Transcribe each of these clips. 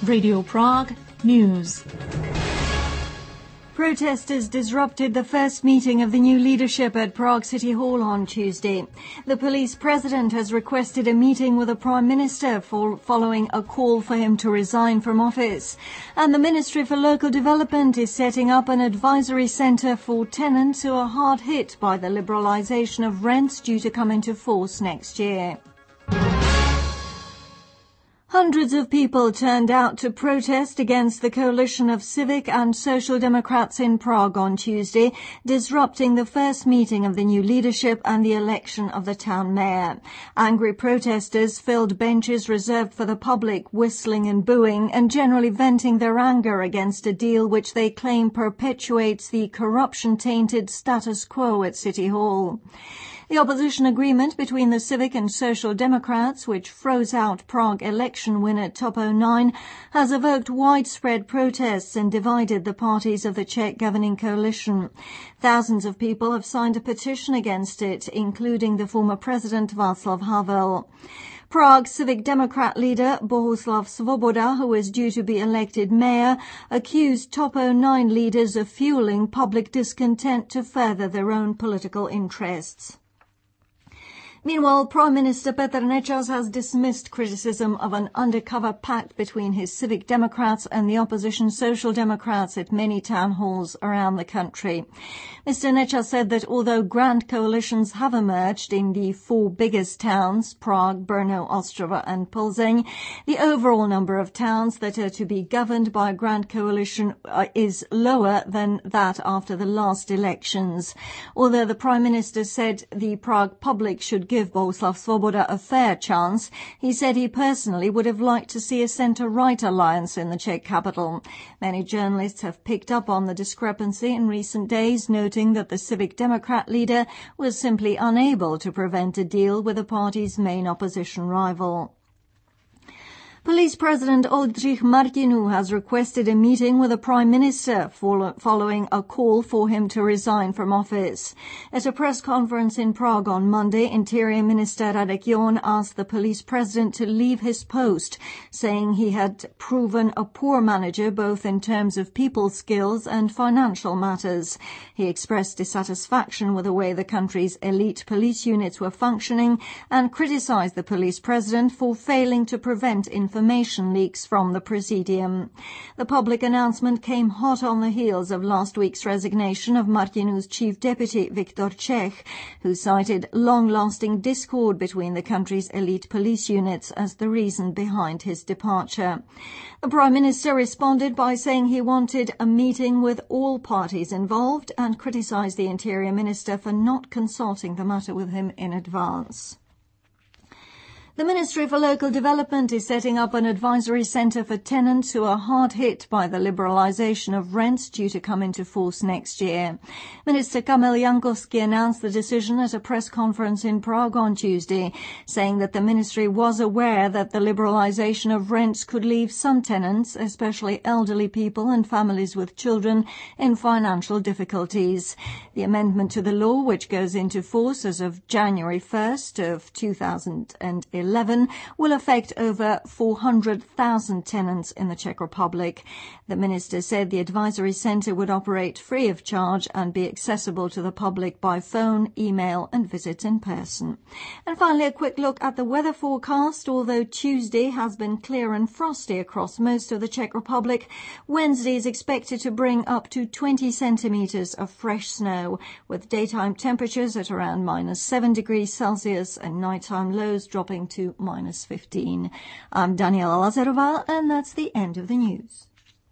Radio Prague News. Protesters disrupted the first meeting of the new leadership at Prague City Hall on Tuesday. The police president has requested a meeting with the Prime Minister following a call for him to resign from office. And the Ministry for Local Development is setting up an advisory centre for tenants who are hard hit by the liberalisation of rents due to come into force next year. Hundreds of people turned out to protest against the coalition of Civic and Social Democrats in Prague on Tuesday, disrupting the first meeting of the new leadership and the election of the town mayor. Angry protesters filled benches reserved for the public, whistling and booing, and generally venting their anger against a deal which they claim perpetuates the corruption-tainted status quo at City Hall. The opposition agreement between the Civic and Social Democrats, which froze out Prague election winner Topo 9, has evoked widespread protests and divided the parties of the Czech governing coalition. Thousands of people have signed a petition against it, including the former president Václav Havel. Prague Civic Democrat leader Bohuslav Svoboda, who is due to be elected mayor, accused Topo 9 leaders of fueling public discontent to further their own political interests. Meanwhile, Prime Minister Petr Nečas has dismissed criticism of an undercover pact between his Civic Democrats and the opposition Social Democrats at many town halls around the country. Mr. Nečas said that although grand coalitions have emerged in the four biggest towns, Prague, Brno, Ostrava and Plzeň, the overall number of towns that are to be governed by a grand coalition is lower than that after the last elections. Although the Prime Minister said the Prague public should give Bohuslav Svoboda a fair chance, he said he personally would have liked to see a centre-right alliance in the Czech capital. Many journalists have picked up on the discrepancy in recent days, noting that the Civic Democrat leader was simply unable to prevent a deal with the party's main opposition rival. Police President Oldřich Martinů has requested a meeting with the Prime Minister following a call for him to resign from office. At a press conference in Prague on Monday, Interior Minister Radek John asked the police president to leave his post, saying he had proven a poor manager both in terms of people skills and financial matters. He expressed dissatisfaction with the way the country's elite police units were functioning and criticized the police president for failing to prevent information leaks from the Presidium. The public announcement came hot on the heels of last week's resignation of Martinů's chief deputy Viktor Čech, who cited long-lasting discord between the country's elite police units as the reason behind his departure. The Prime Minister responded by saying he wanted a meeting with all parties involved and criticized the Interior Minister for not consulting the matter with him in advance. The Ministry for Local Development is setting up an advisory centre for tenants who are hard hit by the liberalisation of rents due to come into force next year. Minister Kamil Jankowski announced the decision at a press conference in Prague on Tuesday, saying that the ministry was aware that the liberalisation of rents could leave some tenants, especially elderly people and families with children, in financial difficulties. The amendment to the law, which goes into force as of January 1st of 2011, will affect over 400,000 tenants in the Czech Republic. The minister said the advisory centre would operate free of charge and be accessible to the public by phone, email and visit in person. And finally, a quick look at the weather forecast. Although Tuesday has been clear and frosty across most of the Czech Republic, Wednesday is expected to bring up to 20 centimetres of fresh snow, with daytime temperatures at around -7 degrees Celsius and nighttime lows dropping to -15. I'm Daniela Lazarová, and that's the end of the news.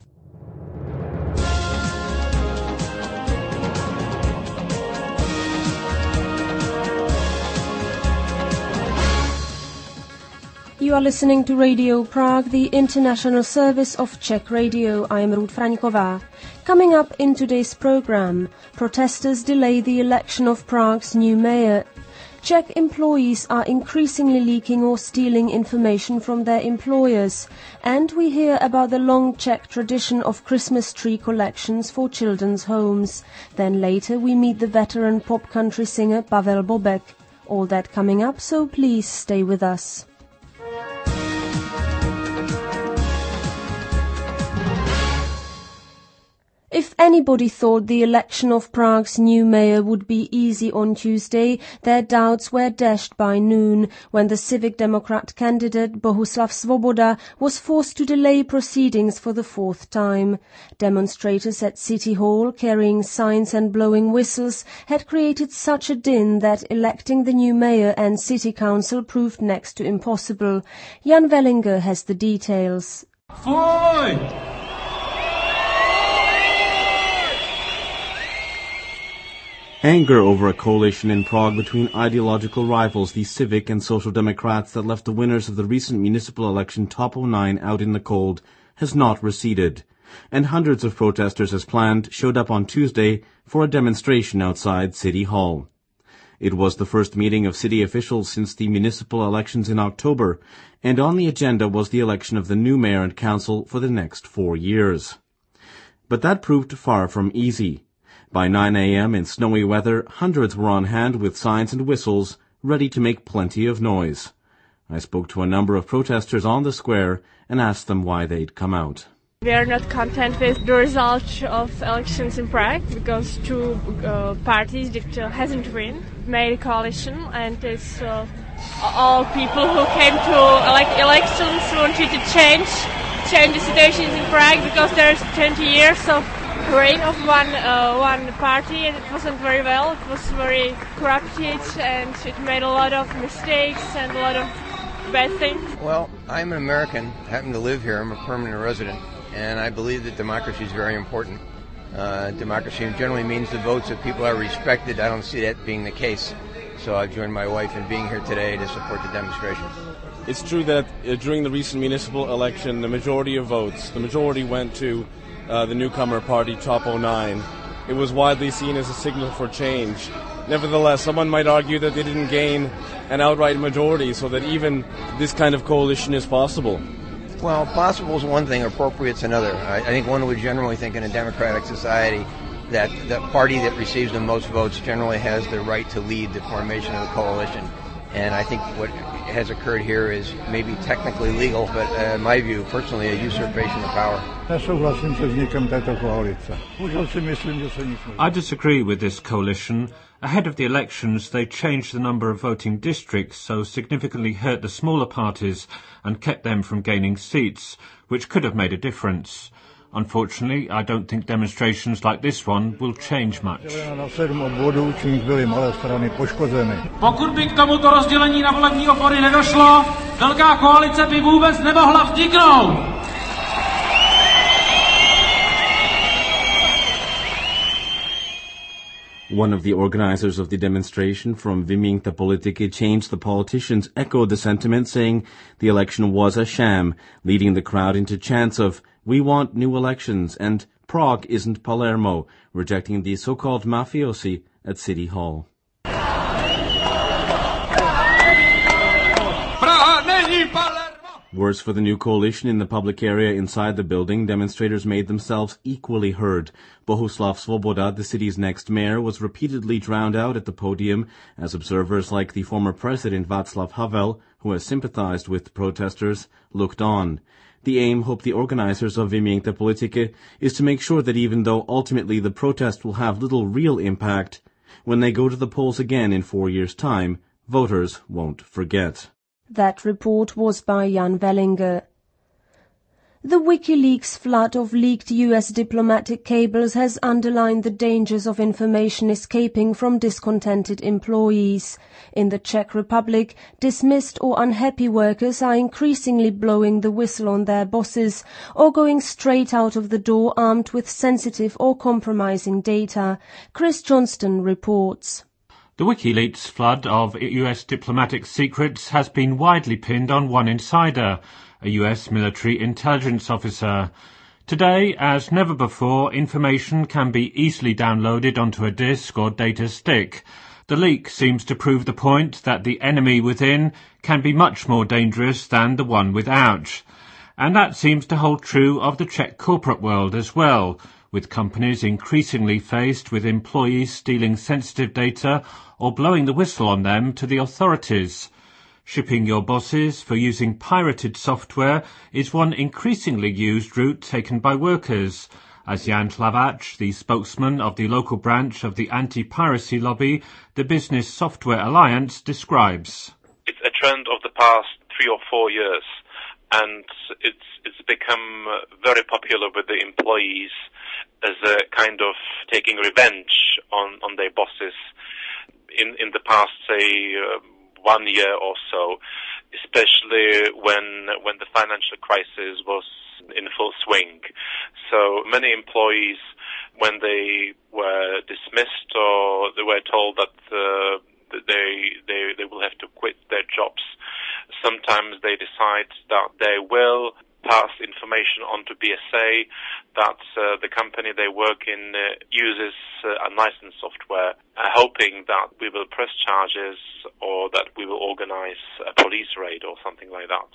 You are listening to Radio Prague, the international service of Czech radio. I am Ruth Fraňková. Coming up in today's program, protesters delay the election of Prague's new mayor. Czech employees are increasingly leaking or stealing information from their employers, and we hear about the long Czech tradition of Christmas tree collections for children's homes. Then later we meet the veteran pop country singer Pavel Bobek. All that coming up, so please stay with us. If anybody thought the election of Prague's new mayor would be easy on Tuesday, their doubts were dashed by noon, when the Civic Democrat candidate Bohuslav Svoboda was forced to delay proceedings for the fourth time. Demonstrators at City Hall, carrying signs and blowing whistles, had created such a din that electing the new mayor and city council proved next to impossible. Jan Wellinger has the details. Anger over a coalition in Prague between ideological rivals, the Civic and Social Democrats, that left the winners of the recent municipal election top 09 out in the cold, has not receded, and hundreds of protesters, as planned, showed up on Tuesday for a demonstration outside City Hall. It was the first meeting of city officials since the municipal elections in October, and on the agenda was the election of the new mayor and council for the next 4 years. But that proved far from easy. By 9 a.m. in snowy weather, hundreds were on hand with signs and whistles, ready to make plenty of noise. I spoke to a number of protesters on the square and asked them why they'd come out. We are not content with the result of elections in Prague because two parties that hasn't won made a coalition, and it's all people who came to elections wanted to change the situation in Prague because there's 20 years of reign of one party, and it wasn't very well. It was very corrupted, and it made a lot of mistakes and a lot of bad things. Well, I'm an American, happen to live here. I'm a permanent resident, and I believe that democracy is very important. Democracy generally means the votes of people are respected. I don't see that being the case. So I've joined my wife in being here today to support the demonstration. It's true that during the recent municipal election, the majority went to the newcomer party Top 09. It was widely seen as a signal for change. Nevertheless, someone might argue that they didn't gain an outright majority, so that even this kind of coalition is possible. Well, possible is one thing, appropriate's another. I think one would generally think in a democratic society that the party that receives the most votes generally has the right to lead the formation of the coalition. And I think what has occurred here is maybe technically legal, but in my view, personally, a usurpation of power. I disagree with this coalition. Ahead of the elections, they changed the number of voting districts, so significantly hurt the smaller parties and kept them from gaining seats, which could have made a difference. Unfortunately, I don't think demonstrations like this one will change much. Pokud by k tomuto rozdělení na volební obvody nedošlo, velká koalice by vůbec nemohla vzniknout. One of the organizers of the demonstration from Vymiękte Polityki, Change the Politicians, echoed the sentiment, saying the election was a sham, leading the crowd into chants of "We want new elections" and "Prague isn't Palermo," rejecting the so-called mafiosi at City Hall. Worse for the new coalition in the public area inside the building, demonstrators made themselves equally heard. Bohuslav Svoboda, the city's next mayor, was repeatedly drowned out at the podium as observers like the former president Václav Havel, who has sympathized with the protesters, looked on. The aim, hope the organizers of Vymiękte Polityki, is to make sure that even though ultimately the protest will have little real impact, when they go to the polls again in 4 years' time, voters won't forget. That report was by Jan Wellinger. The WikiLeaks flood of leaked US diplomatic cables has underlined the dangers of information escaping from discontented employees. In the Czech Republic, dismissed or unhappy workers are increasingly blowing the whistle on their bosses or going straight out of the door armed with sensitive or compromising data. Chris Johnston reports. The WikiLeaks flood of US diplomatic secrets has been widely pinned on one insider, a US military intelligence officer. Today, as never before, information can be easily downloaded onto a disk or data stick. The leak seems to prove the point that the enemy within can be much more dangerous than the one without. And that seems to hold true of the Czech corporate world as well, with companies increasingly faced with employees stealing sensitive data or blowing the whistle on them to the authorities. Shipping your bosses for using pirated software is one increasingly used route taken by workers. As Jan Hlavac, the spokesman of the local branch of the anti-piracy lobby, the Business Software Alliance, describes. It's a trend of the past 3 or 4 years, and it's become very popular with the employees as a kind of taking revenge on their bosses in the past, say, 1 year or so, especially when the financial crisis was in full swing. So many employees, when they were dismissed or they were told that they will have to quit their jobs, sometimes they decide that they will pass information on to BSA that the company they work in uses unlicensed software, hoping that we will press charges or that we will organize a police raid or something like that.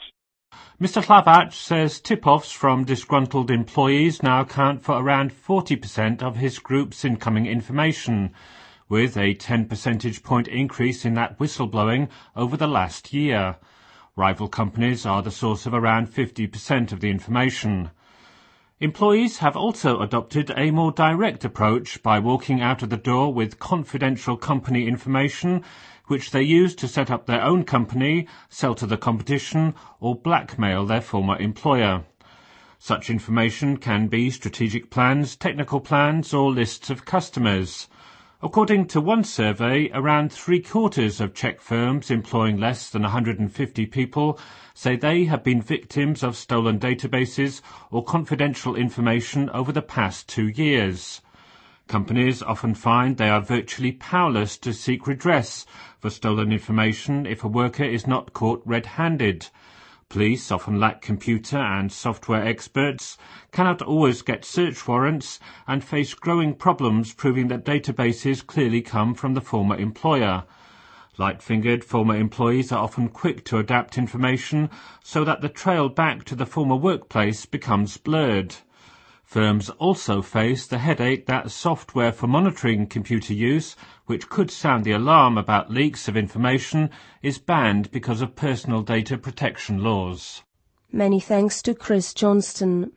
Mr. Hlavac says tip-offs from disgruntled employees now account for around 40% of his group's incoming information, with a 10 percentage point increase in that whistleblowing over the last year. Rival companies are the source of around 50% of the information. Employees have also adopted a more direct approach by walking out of the door with confidential company information, which they use to set up their own company, sell to the competition, or blackmail their former employer. Such information can be strategic plans, technical plans, or lists of customers. According to one survey, around 3/4 of Czech firms employing less than 150 people say they have been victims of stolen databases or confidential information over the past 2 years. Companies often find they are virtually powerless to seek redress for stolen information if a worker is not caught red-handed. Police often lack computer and software experts, cannot always get search warrants, and face growing problems proving that databases clearly come from the former employer. Light-fingered former employees are often quick to adapt information so that the trail back to the former workplace becomes blurred. Firms also face the headache that software for monitoring computer use, which could sound the alarm about leaks of information, is banned because of personal data protection laws. Many thanks to Chris Johnston.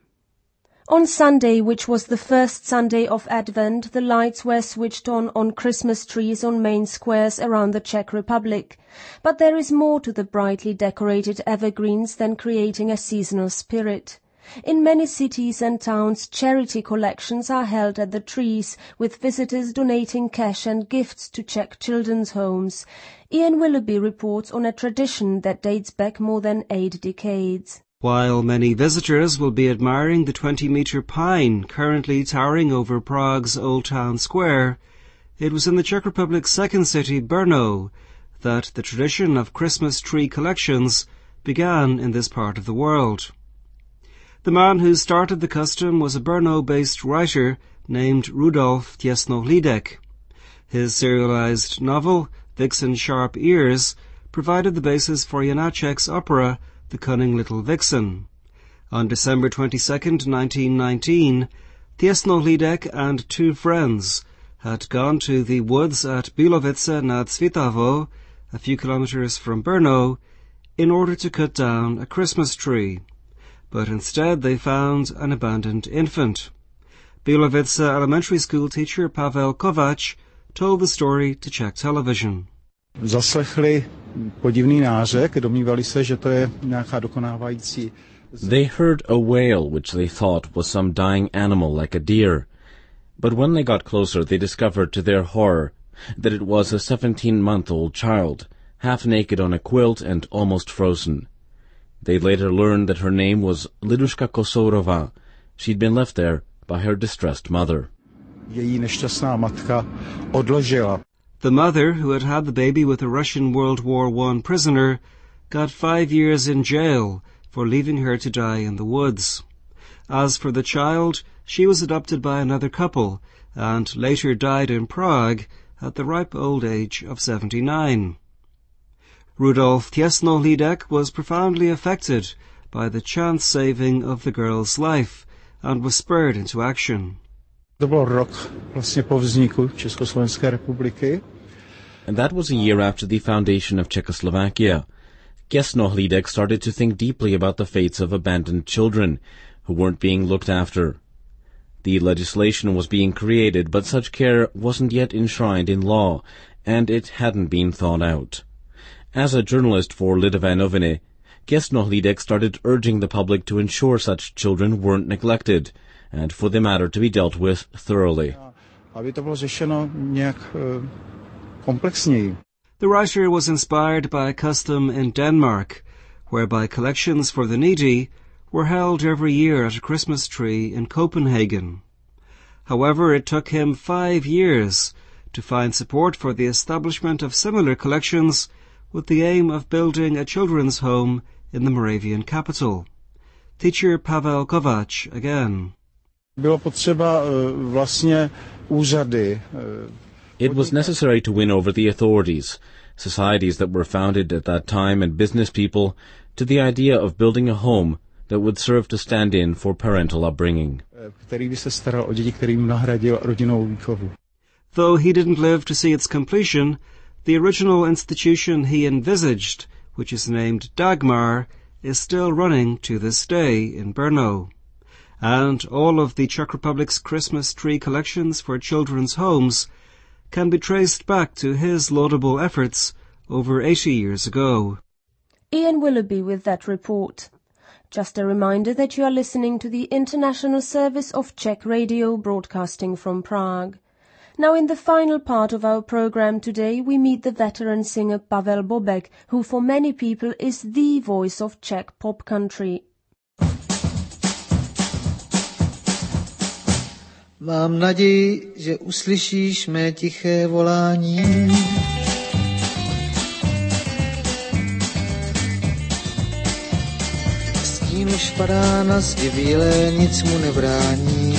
On Sunday, which was the first Sunday of Advent, the lights were switched on Christmas trees on main squares around the Czech Republic. But there is more to the brightly decorated evergreens than creating a seasonal spirit. In many cities and towns, charity collections are held at the trees, with visitors donating cash and gifts to Czech children's homes. Ian Willoughby reports on a tradition that dates back more than 8 decades. While many visitors will be admiring the 20-metre pine currently towering over Prague's Old Town Square, it was in the Czech Republic's second city, Brno, that the tradition of Christmas tree collections began in this part of the world. The man who started the custom was a Brno-based writer named Rudolf Těsnohlídek. His serialized novel, Vixen Sharp Ears, provided the basis for Janáček's opera, The Cunning Little Vixen. On December 22, 1919, Těsnohlídek and 2 friends had gone to the woods at Bílovice nad Svitavou, a few kilometers from Brno, in order to cut down a Christmas tree. But instead they found an abandoned infant. Bílovice elementary school teacher Pavel Kovač told the story to Czech television. Zaslechli podivný nářek, domnívali se, že to je nějaká dokonávající. They heard a wail which they thought was some dying animal like a deer. But when they got closer they discovered to their horror that it was a 17-month-old child, half naked on a quilt and almost frozen. They later learned that her name was Liduška Kosourova. She'd been left there by her distressed mother. Její nešťastná matka odložila. The mother, who had had the baby with a Russian World War I prisoner, got 5 years in jail for leaving her to die in the woods. As for the child, she was adopted by another couple and later died in Prague at the ripe old age of 79. Rudolf Těsnohlídek was profoundly affected by the chance saving of the girl's life and was spurred into action. To byl rok vlastně po vzniku Československé republiky. And that was a year after the foundation of Czechoslovakia. Těsnohlídek started to think deeply about the fates of abandoned children who weren't being looked after. The legislation was being created, but such care wasn't yet enshrined in law, and it hadn't been thought out. As a journalist for Lidové noviny, Gesnohlídek started urging the public to ensure such children weren't neglected, and for the matter to be dealt with thoroughly. The writer was inspired by a custom in Denmark, whereby collections for the needy were held every year at a Christmas tree in Copenhagen. However, it took him 5 years to find support for the establishment of similar collections with the aim of building a children's home in the Moravian capital. Teacher Pavel Kovač again. It was necessary to win over the authorities, societies that were founded at that time and business people, to the idea of building a home that would serve to stand in for parental upbringing. Though he didn't live to see its completion, the original institution he envisaged, which is named Dagmar, is still running to this day in Brno. And all of the Czech Republic's Christmas tree collections for children's homes can be traced back to his laudable efforts over 80 years ago. Ian Willoughby with that report. Just a reminder that you are listening to the International Service of Czech Radio, broadcasting from Prague. Now in the final part of our program today, we meet the veteran singer Pavel Bobek, who for many people is the voice of Czech pop country. Mám naději, že uslyšíš mé tiché volání. Stín už padá na zdi bílé, nic mu nebrání.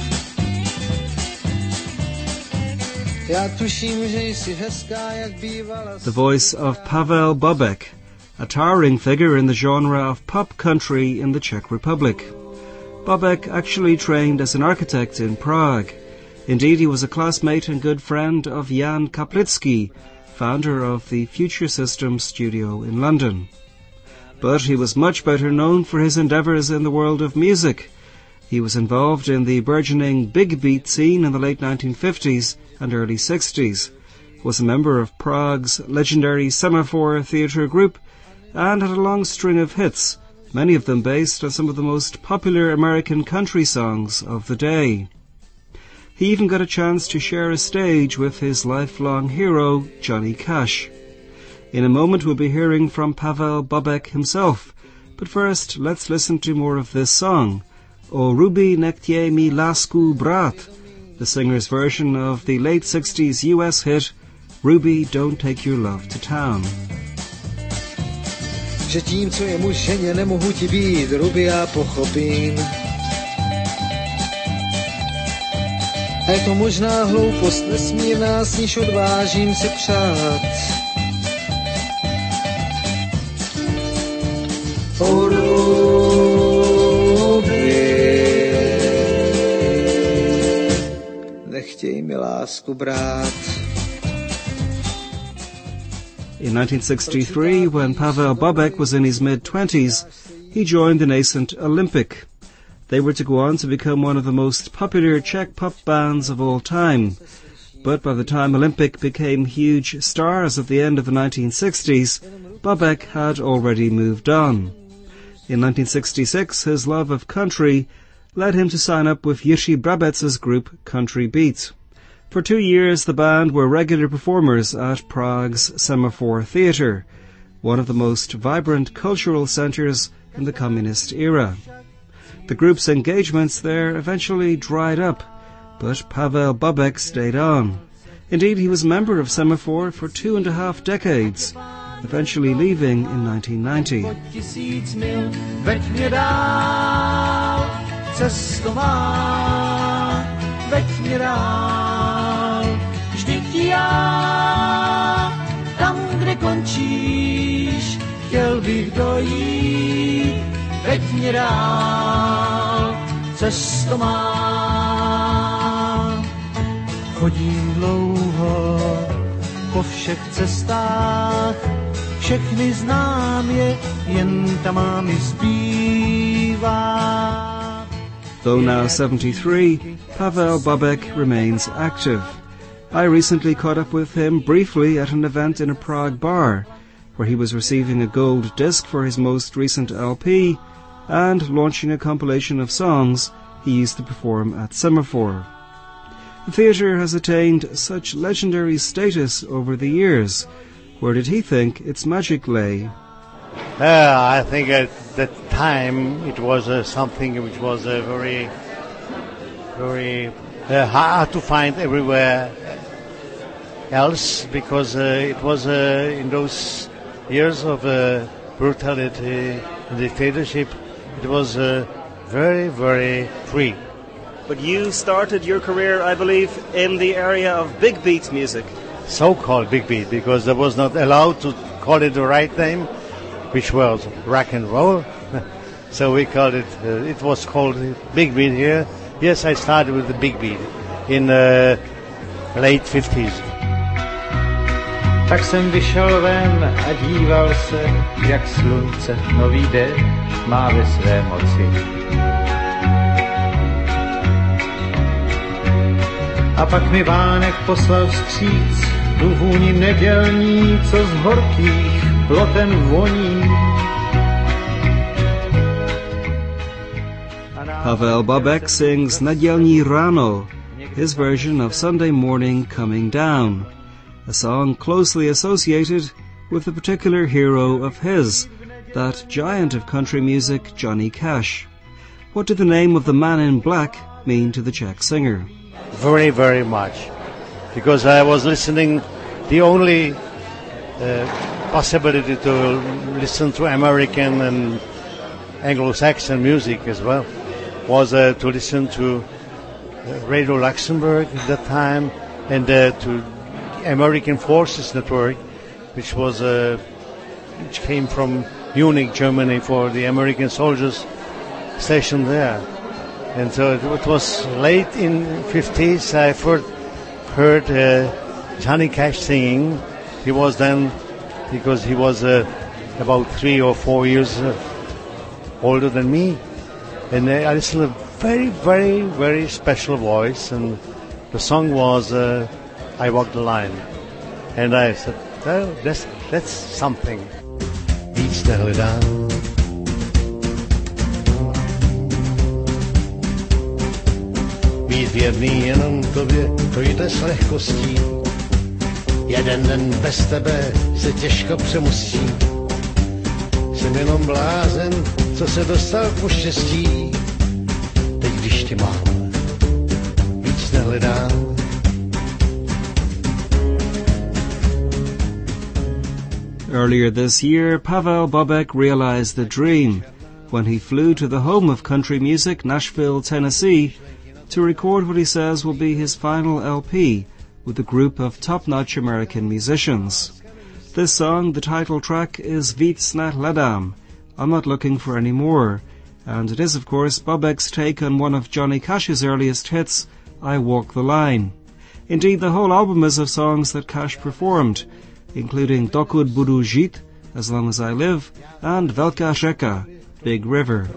Já tuším, že jsi hezká, jak bývala. The voice of Pavel Bobek, a towering figure in the genre of pop country in the Czech Republic. Bobek actually trained as an architect in Prague. Indeed, he was a classmate and good friend of Jan Kaplický, founder of the Future Systems studio in London. But he was much better known for his endeavours in the world of music. He was involved in the burgeoning big beat scene in the late 1950s and early 60s, was a member of Prague's legendary Semaphore theatre group, and had a long string of hits, many of them based on some of the most popular American country songs of the day. He even got a chance to share a stage with his lifelong hero, Johnny Cash. In a moment we'll be hearing from Pavel Bobek himself, but first let's listen to more of this song, O Ruby Nechtěj mi lásku brát, the singer's version of the late 60s US hit, Ruby, Don't Take Your Love to Town. Že tím, co je muž ženě, nemohu ti být, Ruby, já pochopím. A je to možná hloupost nesmírná, s níž odvážím se přát. O Ruby, nechtěj mi lásku brát. In 1963, when Pavel Bobek was in his mid-20s, he joined the nascent Olympic. They were to go on to become one of the most popular Czech pop bands of all time. But by the time Olympic became huge stars at the end of the 1960s, Bobek had already moved on. In 1966, his love of country led him to sign up with Jiří Brabec's group Country Beat. For 2 years, the band were regular performers at Prague's Semaphore Theatre, one of the most vibrant cultural centres in the communist era. The group's engagements there eventually dried up, but Pavel Bobek stayed on. Indeed, he was a member of Semaphore for 2.5 decades, eventually leaving in 1990. Vždyť já, tam, kde končíš, chtěl bych dojít, veď mě dál, cesto má. Chodím dlouho po všech cestách, všechny znám je, jen ta má mi zbývá. Though now 73, Pavel Bobek remains active. I recently caught up with him briefly at an event in a Prague bar, where he was receiving a gold disc for his most recent LP and launching a compilation of songs he used to perform at Semaphore. The theatre has attained such legendary status over the years. Where did he think its magic lay? I think at that time it was something which was very, very hard to find everywhere else, because it was in those years of brutality and dictatorship, it was very, very free. But you started your career, I believe, in the area of big beat music. So-called big beat, because I was not allowed to call it the right name, which was rock and roll. So we called it, it was called big beat here. Yes, I started with the big beat in late 50s. Tak jsem vyšel ven a díval se, jak slunce nový den má ve své moci. A pak mi Vánek poslal vstříc tu vůni nedělní, co z horkých ploten voní. Pavel Bobek sings Nedělní ráno, his version of Sunday Morning Coming Down, a song closely associated with a particular hero of his, that giant of country music, Johnny Cash. What did the name of the Man in Black mean to the Czech singer? Very, very much. Because I was listening, the only possibility to listen to American and Anglo-Saxon music as well was to listen to Radio Luxembourg at that time, and to American Forces Network, which came from Munich, Germany, for the American soldiers stationed there. And so it was late in 50s. I heard Johnny Cash singing. He was then, because he was about 3 or 4 years older than me, and I listened to a very, very, very special voice, and the song was I Walk the Line. And I said, well, that's something. Víc nehledám. Být věrný jenom tobě, to jde s lehkostí. Jeden den bez tebe se těžko přemostí. Jsem jenom blázen, co se dostal po štěstí. Teď když tě mám, víc nehledám. Earlier this year, Pavel Bobek realized the dream when he flew to the home of country music, Nashville, Tennessee, to record what he says will be his final LP with a group of top-notch American musicians. This song, the title track, is Víc nehledám, I'm Not Looking for Any More, and it is, of course, Bobek's take on one of Johnny Cash's earliest hits, I Walk the Line. Indeed, the whole album is of songs that Cash performed, including Dokud budu žít, As Long as I Live, and Velká řeka, Big River.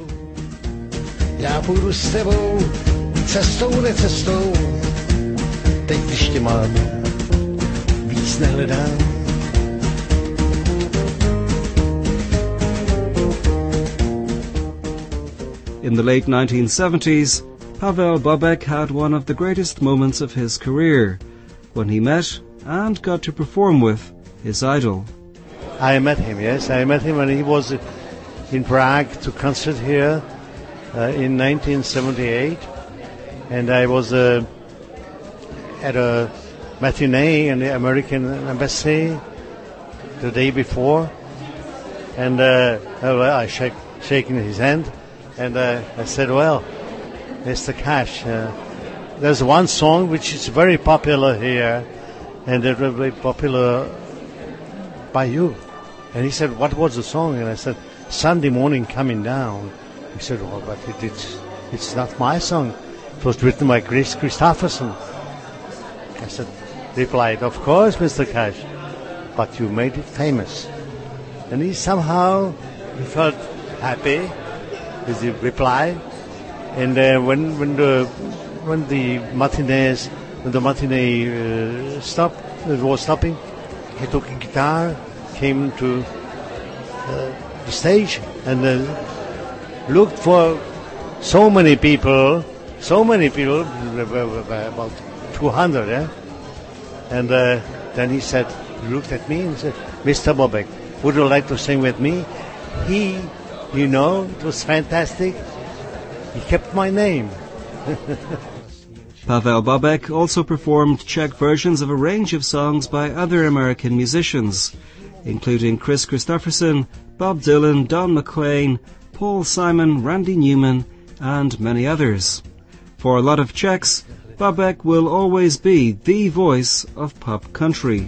Já půjdu s tebou, cestou, necestou, teď když tě mám, víc nehledám. In the late 1970s, Pavel Bobek had one of the greatest moments of his career, when he met and got to perform with his idol. I met him, yes. I met him when he was in Prague to concert here in 1978. And I was at a matinee in the American Embassy the day before. And I shaking his hand. And I said, well, Mr. Cash, there's one song which is very popular here, and it will be popular by you. And he said, what was the song? And I said, Sunday Morning Coming Down. He said, well, but it's not my song. It was written by Chris Christopherson. I said, replied, of course, Mr. Cash, but you made it famous. And he felt happy with the reply. And when the matinee was stopping, he took a guitar, came to the stage, and looked for so many people, about 200, yeah? And then he looked at me and said, Mr. Bobek, would you like to sing with me? It was fantastic. He kept my name. Pavel Bobek also performed Czech versions of a range of songs by other American musicians, including Chris Christopherson, Bob Dylan, Don McLean, Paul Simon, Randy Newman, and many others. For a lot of Czechs, Bobek will always be the voice of pop country.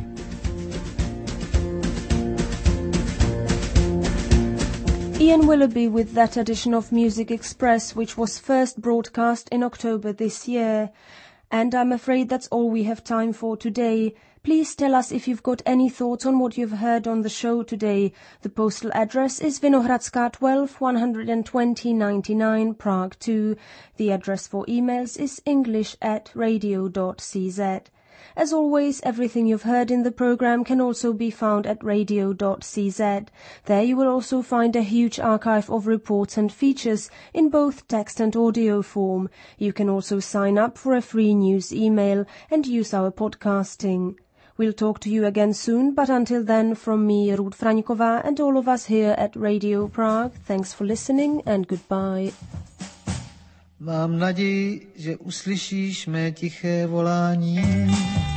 Ian Willoughby with that edition of Music Express, which was first broadcast in October this year. And I'm afraid that's all we have time for today. Please tell us if you've got any thoughts on what you've heard on the show today. The postal address is Vinohradská 12 120 99 Prague 2. The address for emails is english@radio.cz. As always, everything you've heard in the program can also be found at radio.cz. There you will also find a huge archive of reports and features in both text and audio form. You can also sign up for a free news email and use our podcasting. We'll talk to you again soon, but until then, from me, Ruth Fraňková, and all of us here at Radio Prague, thanks for listening and goodbye. Mám naději, že uslyšíš mé tiché volání.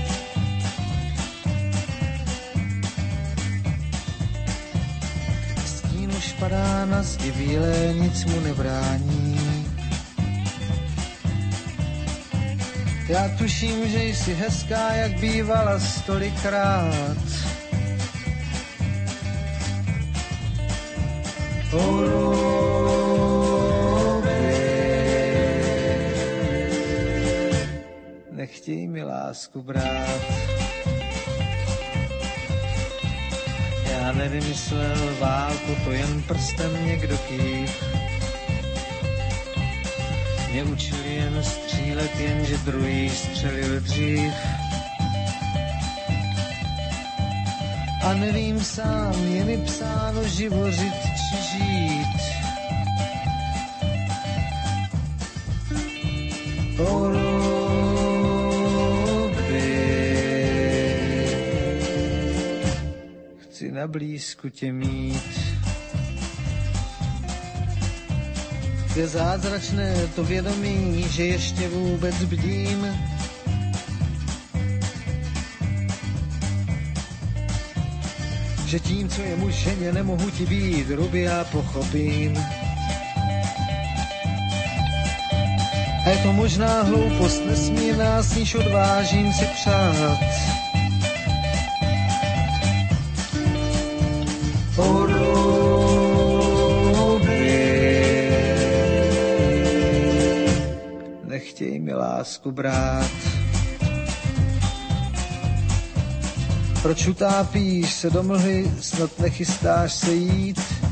Stín už padá na zdi bílé, nic mu nebrání. Já tuším, že jsi hezká, jak bývala stolikrát. Nechtěj mi lásku brát. Já nevymyslel válku, to jen prstem někdo kýv. Mě učili jen střílet, jenže druhý střelil dřív. A nevím sám, je mi psáno živořit či žít. Chci na blízku tě mít. Je zázračné to vědomí, že ještě vůbec bdím. Že tím, co je muž ženě, nemohu ti být, ruby já pochopím. A je to možná hloupost nesmírná, s níž odvážím si přát. Nechtěj mi lásku brát. Proč utápíš se do mlhy, snad nechystáš se jít?